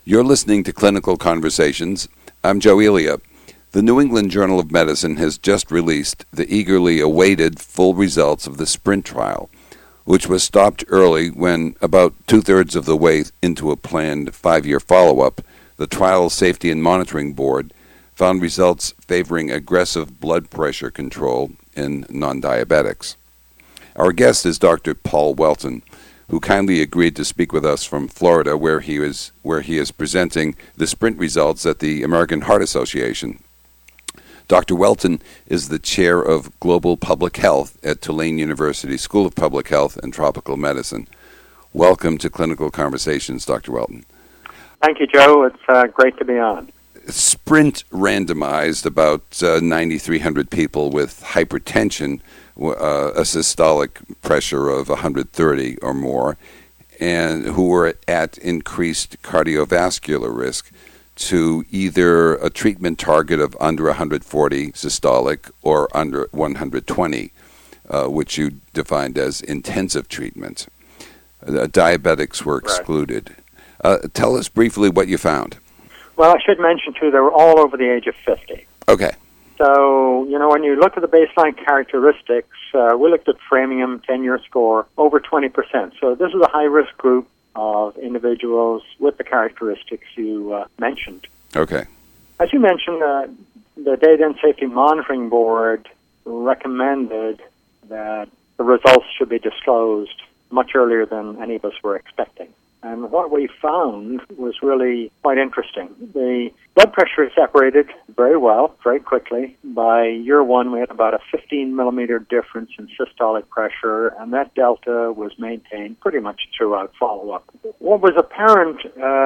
You're listening to Clinical Conversations. I'm Joe Elia. The New England Journal of Medicine has just released the eagerly awaited full results of the SPRINT trial, which was stopped early when, about two-thirds of the way into a planned 5-year follow-up, the Trial Safety and Monitoring Board found results favoring aggressive blood pressure control in non-diabetics. Our guest is Dr. Paul Welton, who kindly agreed to speak with us from Florida, where he is presenting the SPRINT results at the American Heart Association. Dr. Welton is the chair of Global Public Health at Tulane University School of Public Health and Tropical Medicine. Welcome to Clinical Conversations, Dr. Welton. Thank you, Joe. It's great to be on. SPRINT randomized about 9,300 people with hypertension, a systolic pressure of 130 or more, and who were at increased cardiovascular risk to either a treatment target of under 140 systolic or under 120, which you defined as intensive treatment. Diabetics were excluded. Tell us briefly what you found. Well, I should mention, too, they were all over the age of 50. Okay. So, when you look at the baseline characteristics, we looked at Framingham 10-year score, over 20%. So this is a high-risk group of individuals with the characteristics you mentioned. Okay. As you mentioned, the Data and Safety Monitoring Board recommended that the results should be disclosed much earlier than any of us were expecting. And what we found was really quite interesting. The blood pressure is separated very well, very quickly. By year one, we had about a 15-millimeter difference in systolic pressure, and that delta was maintained pretty much throughout follow-up. What was apparent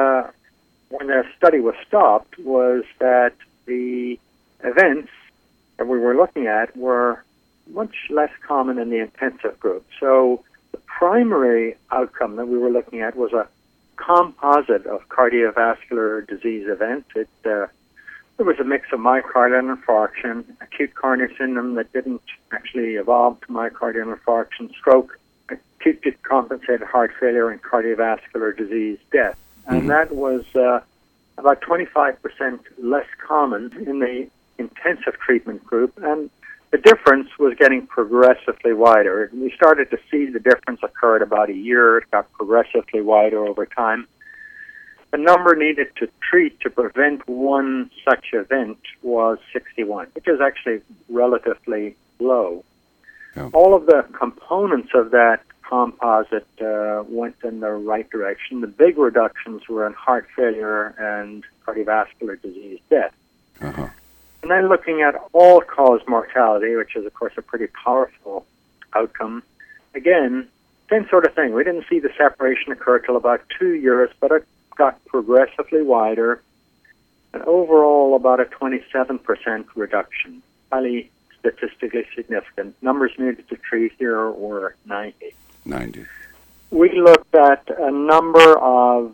when the study was stopped was that the events that we were looking at were much less common in the intensive group. So the primary outcome that we were looking at was a composite of cardiovascular disease events. There was a mix of myocardial infarction, acute coronary syndrome that didn't actually evolve to myocardial infarction, stroke, acute decompensated heart failure, and cardiovascular disease death. And that was about 25% less common in the intensive treatment group, and the difference was getting progressively wider. We started to see the difference occur at about a year. It got progressively wider over time. The number needed to treat to prevent one such event was 61, which is actually relatively low. Yeah. All of the components of that composite went in the right direction. The big reductions were in heart failure and cardiovascular disease death. Uh-huh. And then looking at all-cause mortality, which is, of course, a pretty powerful outcome, again, same sort of thing. We didn't see the separation occur till about 2 years, but it got progressively wider, and overall about a 27% reduction, highly statistically significant. Numbers needed to treat here were 90. We looked at a number of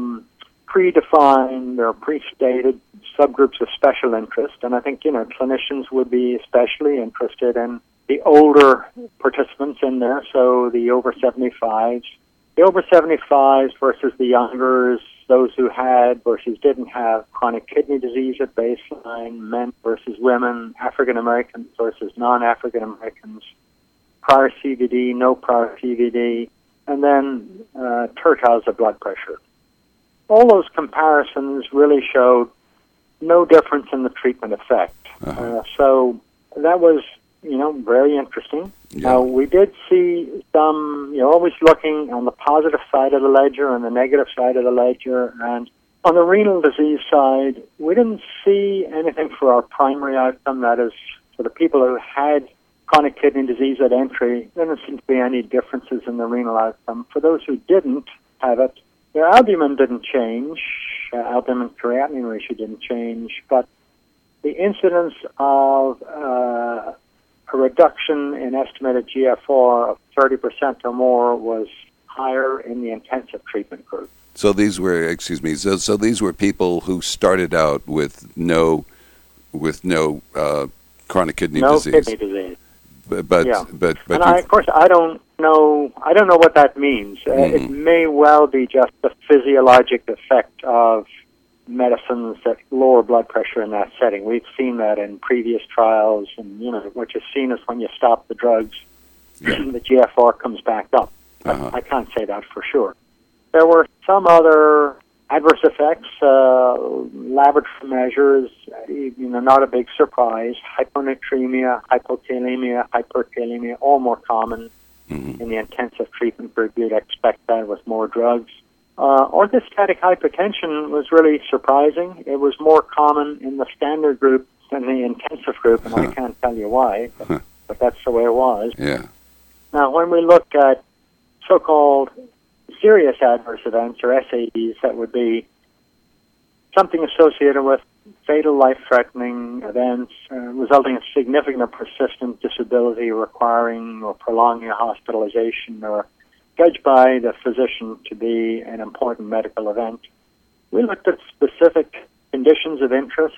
predefined or pre-stated subgroups of special interest, and I think, clinicians would be especially interested in the older participants in there, so the over 75s. The over 75s versus the youngers, those who had versus didn't have chronic kidney disease at baseline, men versus women, African Americans versus non-African Americans, prior CVD, no prior CVD, and then tertiles of blood pressure. All those comparisons really showed no difference in the treatment effect. So that was, very interesting. Yeah. We did see some, always looking on the positive side of the ledger and the negative side of the ledger. And on the renal disease side, we didn't see anything for our primary outcome, that is, for the people who had chronic kidney disease at entry. There didn't seem to be any differences in the renal outcome. For those who didn't have it, their albumin didn't change. Albumin-creatinine ratio didn't change, but the incidence of a reduction in estimated GFR of 30% or more was higher in the intensive treatment group. So these were, so these were people who started out with no chronic kidney disease. No kidney disease. But and I don't No, I don't know what that means. It may well be just the physiologic effect of medicines that lower blood pressure in that setting. We've seen that in previous trials, and what you've seen is when you stop the drugs, the GFR comes back up. I can't say that for sure. There were some other adverse effects, laboratory measures, not a big surprise. Hyponatremia, hypokalemia, hyperkalemia, all more common in the intensive treatment group. You'd expect that with more drugs. Orthostatic hypotension was really surprising. It was more common in the standard group than the intensive group, and I can't tell you why, but that's the way it was. Yeah. Now, when we look at so-called serious adverse events, or SAEs, that would be something associated with fatal life-threatening events resulting in significant or persistent disability requiring or prolonging a hospitalization or judged by the physician to be an important medical event. We looked at specific conditions of interest,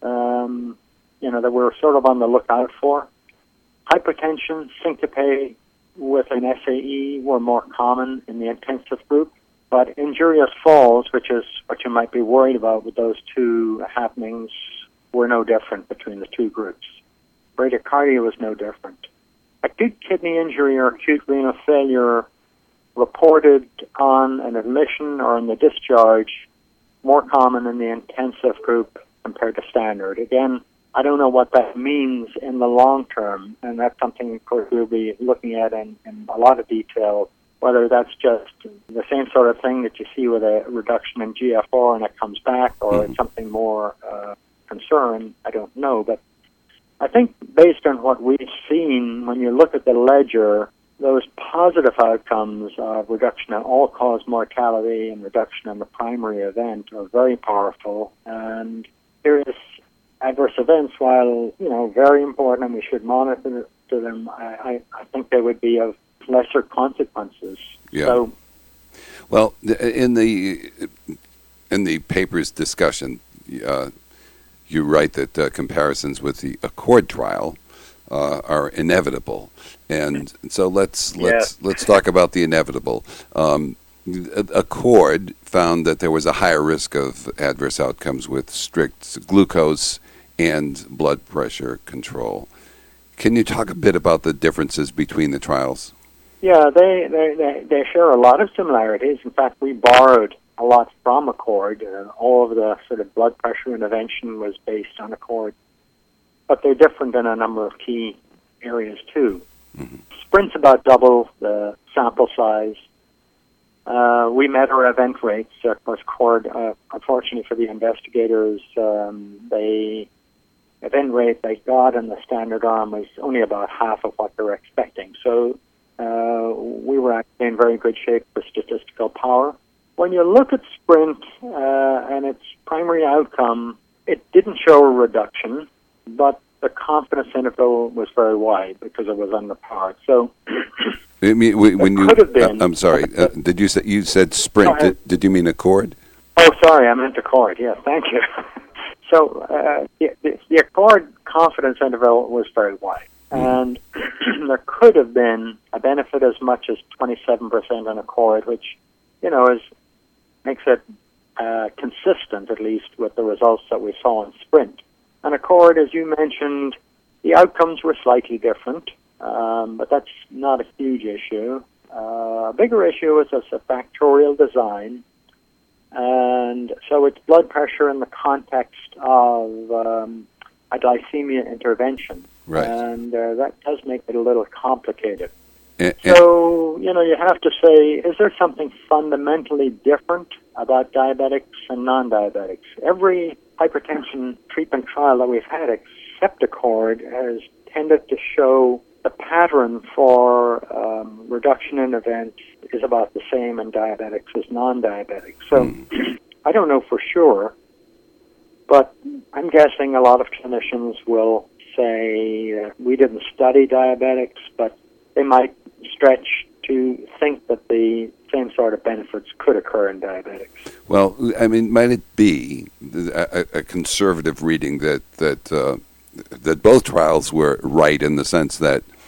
that we're sort of on the lookout for. Hypertension, syncope with an SAE were more common in the intensive group, but injurious falls, which is what you might be worried about with those two happenings, were no different between the two groups. Bradycardia was no different. Acute kidney injury or acute renal failure reported on an admission or in the discharge, more common in the intensive group compared to standard. Again, I don't know what that means in the long term, and that's something, of course, we'll be looking at in a lot of detail, whether that's just the same sort of thing that you see with a reduction in GFR and it comes back, or it's something more concern. I don't know, but I think based on what we've seen, when you look at the ledger, those positive outcomes of reduction in all-cause mortality and reduction in the primary event are very powerful. And serious adverse events, while very important and we should monitor them, I think they would be of lesser consequences. Yeah. So, well, in the paper's discussion, you write that comparisons with the ACCORD trial are inevitable, and so let's talk about the inevitable. ACCORD found that there was a higher risk of adverse outcomes with strict glucose and blood pressure control. Can you talk a bit about the differences between the trials? Yeah, they share a lot of similarities. In fact, we borrowed a lot from ACCORD. All of the sort of blood pressure intervention was based on ACCORD. But they're different in a number of key areas, too. Sprint's about double the sample size. We met our event rates. Of course, ACCORD, unfortunately for the investigators, the event rate they got in the standard arm was only about half of what they were expecting. So we were actually in very good shape for statistical power. When you look at Sprint and its primary outcome, it didn't show a reduction, but the confidence interval was very wide because it was underpowered. So, I'm sorry. Did you say you said Sprint? Did you mean ACCORD? Oh, sorry, I meant ACCORD. Yeah, thank you. So the ACCORD confidence interval was very wide, and there could have been a benefit as much as 27% on ACCORD, which makes it consistent, at least, with the results that we saw in Sprint. And ACCORD, as you mentioned, the outcomes were slightly different, but that's not a huge issue. A bigger issue is a factorial design, and so it's blood pressure in the context of a glycemia intervention, right. And that does make it a little complicated. So, you have to say, is there something fundamentally different about diabetics and non-diabetics? Every hypertension treatment trial that we've had, except ACCORD, has tended to show the pattern for reduction in events is about the same in diabetics as non-diabetics. So I don't know for sure, but I'm guessing a lot of clinicians will say we didn't study diabetics, but they might stretch to think that the same sort of benefits could occur in diabetics. Well, I mean, might it be a conservative reading that both trials were right in the sense that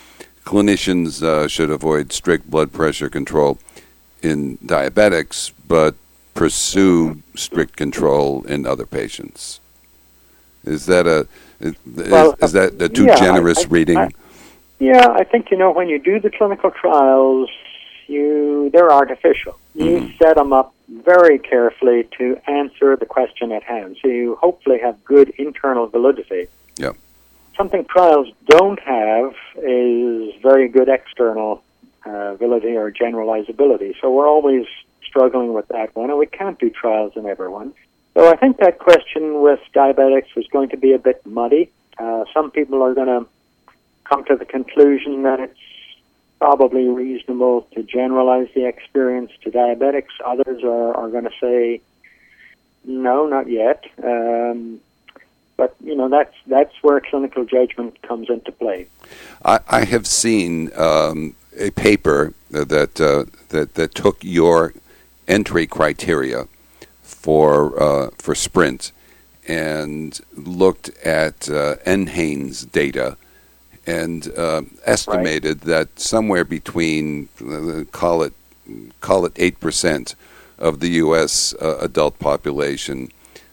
clinicians should avoid strict blood pressure control in diabetics, but pursue strict control in other patients. Is that is that a too generous reading? I think, when you do the clinical trials, they're artificial. You set them up very carefully to answer the question at hand. So you hopefully have good internal validity. Yeah. Something trials don't have is very good external validity or generalizability. So we're always struggling with that one, and we can't do trials in everyone. So I think that question with diabetics is going to be a bit muddy. Some people are going to come to the conclusion that it's probably reasonable to generalize the experience to diabetics. Others are going to say, no, not yet. But, that's where clinical judgment comes into play. I have seen a paper that took your entry criteria for Sprint and looked at NHANES data and estimated that somewhere between call it 8% of the U.S. Adult population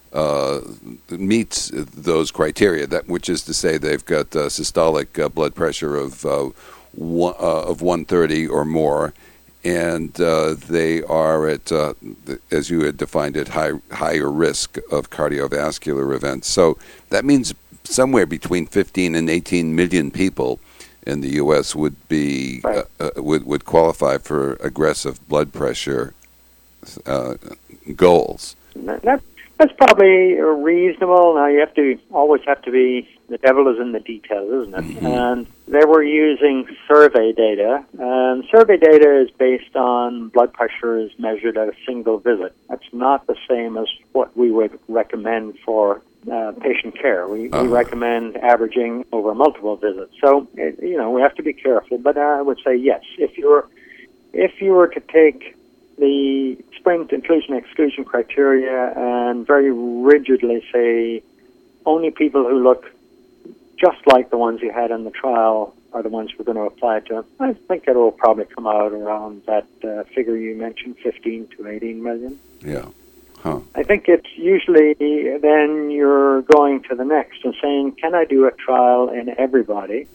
meets those criteria. Which is to say, they've got systolic blood pressure of 130 or more, and they are at, as you had defined it, higher risk of cardiovascular events. So that means somewhere between 15 and 18 million people in the U.S. would be would qualify for aggressive blood pressure goals. That's probably reasonable. Now, you always have to be, the devil is in the details, isn't it? Mm-hmm. And they were using survey data, and survey data is based on blood pressure is measured at a single visit. That's not the same as what we would recommend for patient care. We recommend averaging over multiple visits. So, we have to be careful, but I would say yes. If you were to take the Sprint inclusion-exclusion criteria and very rigidly say only people who look just like the ones you had in the trial are the ones we're going to apply to, I think it will probably come out around that figure you mentioned, 15 to 18 million. Yeah. Huh. I think it's usually then you're going to the next and saying, can I do a trial in everybody?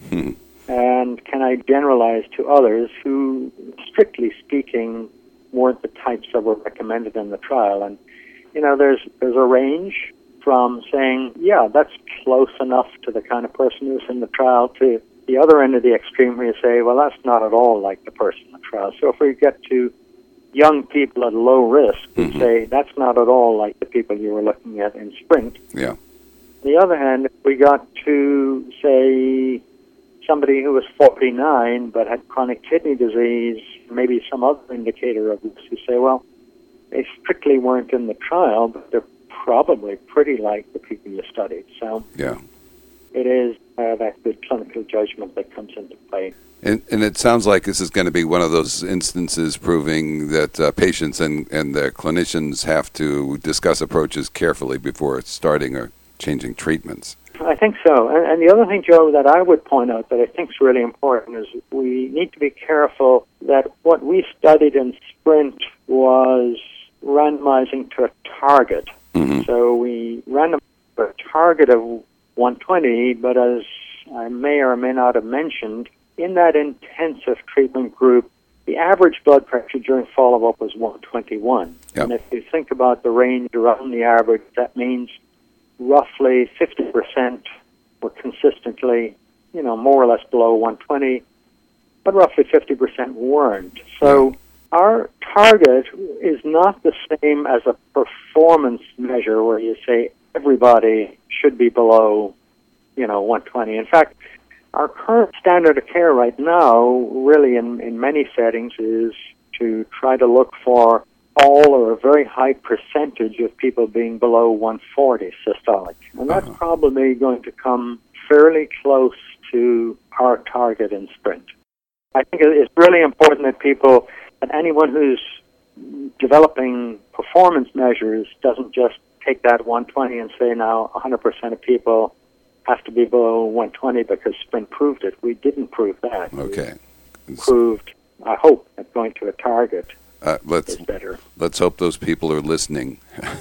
And can I generalize to others who, strictly speaking, weren't the types that were recommended in the trial? And, there's a range from saying, yeah, that's close enough to the kind of person who's in the trial, to the other end of the extreme where you say, well, that's not at all like the person in the trial. So if we get to young people at low risk, we say that's not at all like the people you were looking at in Sprint. Yeah. On the other hand, if we got to, say, somebody who was 49 but had chronic kidney disease, maybe some other indicator of this, you say, well, they strictly weren't in the trial, but they're probably pretty like the people you studied. So it is that good clinical judgment that comes into play. And it sounds like this is going to be one of those instances proving that patients and their clinicians have to discuss approaches carefully before starting or changing treatments. I think so. And the other thing, Joe, that I would point out that I think is really important is we need to be careful that what we studied in Sprint was randomizing to a target. Mm-hmm. So we randomized to a target of 120, but as I may or may not have mentioned, in that intensive treatment group, the average blood pressure during follow-up was 121. Yep. And if you think about the range around the average, that means roughly 50% were consistently, more or less below 120, but roughly 50% weren't. So our target is not the same as a performance measure where you say everybody should be below, 120. In fact, our current standard of care right now, really in many settings, is to try to look for all or a very high percentage of people being below 140 systolic. And that's probably going to come fairly close to our target in Sprint. I think it's really important that anyone who's developing performance measures doesn't just take that 120 and say now 100% of people have to be below 120 because sprint proved it. We didn't prove that. Okay. We proved, I hope, that going to a target Let's is better. Let's hope those people are listening.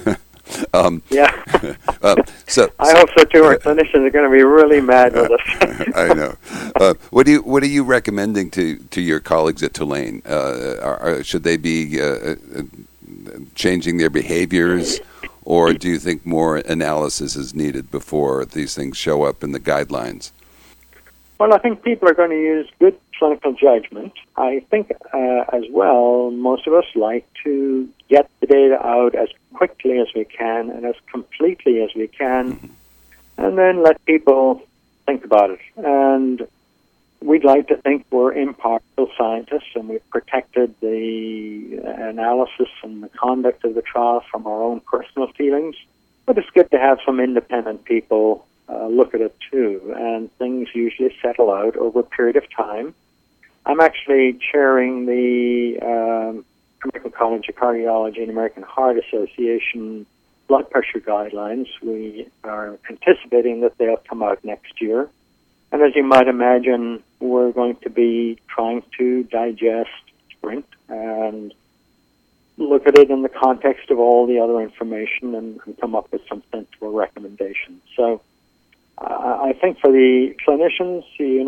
Yeah. So I hope so too. Our clinicians are going to be really mad with us. I know. What are you recommending to your colleagues at Tulane? Should they be changing their behaviors, or do you think more analysis is needed before these things show up in the guidelines? Well, I think people are going to use good clinical judgment. I think as well, most of us like to get the data out as quickly as we can and as completely as we can, and then let people think about it. And we'd like to think we're impartial scientists and we've protected the analysis and the conduct of the trial from our own personal feelings. But it's good to have some independent people look at it too, and things usually settle out over a period of time. I'm actually chairing the American College of Cardiology and American Heart Association blood pressure guidelines. We are anticipating that they'll come out next year. And as you might imagine, we're going to be trying to digest sprint and look at it in the context of all the other information and come up with some sensible recommendations. So I think for the clinicians,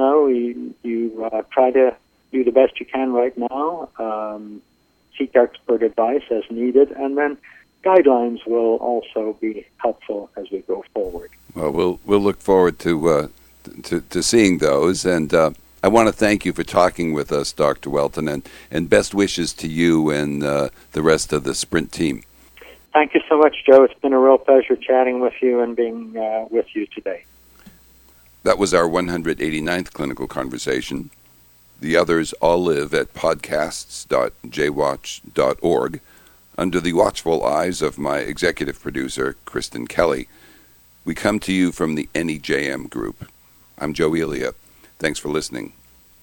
you try to do the best you can right now, seek expert advice as needed, and then guidelines will also be helpful as we go forward. Well, we'll look forward to seeing those, and I want to thank you for talking with us, Dr. Welton, and best wishes to you and the rest of the Sprint team. Thank you so much, Joe. It's been a real pleasure chatting with you and being with you today. That was our 189th clinical conversation. The others all live at podcasts.jwatch.org under the watchful eyes of my executive producer, Kristen Kelly. We come to you from the NEJM Group. I'm Joe Elia. Thanks for listening.